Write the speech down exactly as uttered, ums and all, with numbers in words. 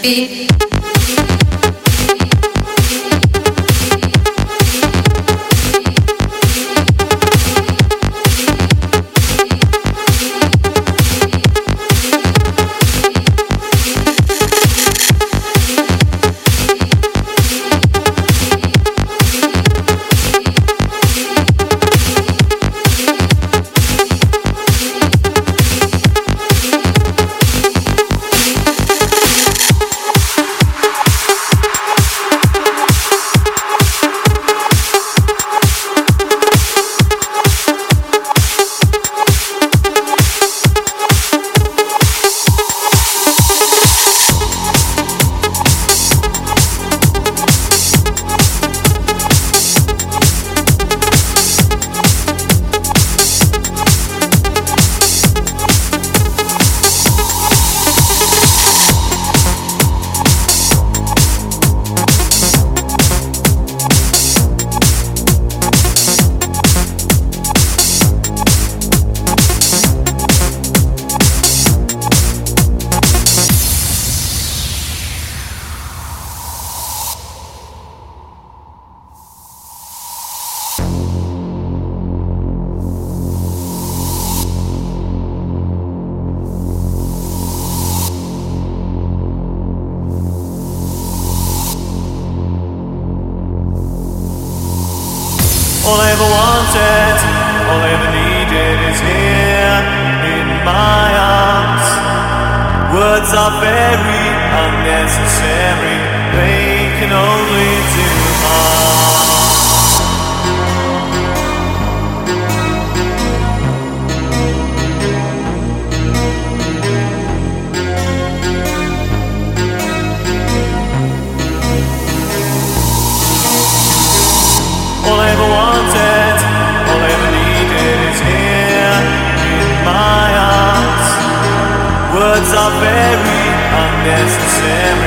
beat. All I ever wanted, all I ever needed is here in my arms. Words are very unnecessary, they can only do harm. All I ever wanted, all I ever needed is here in my arms. Words are very unnecessary,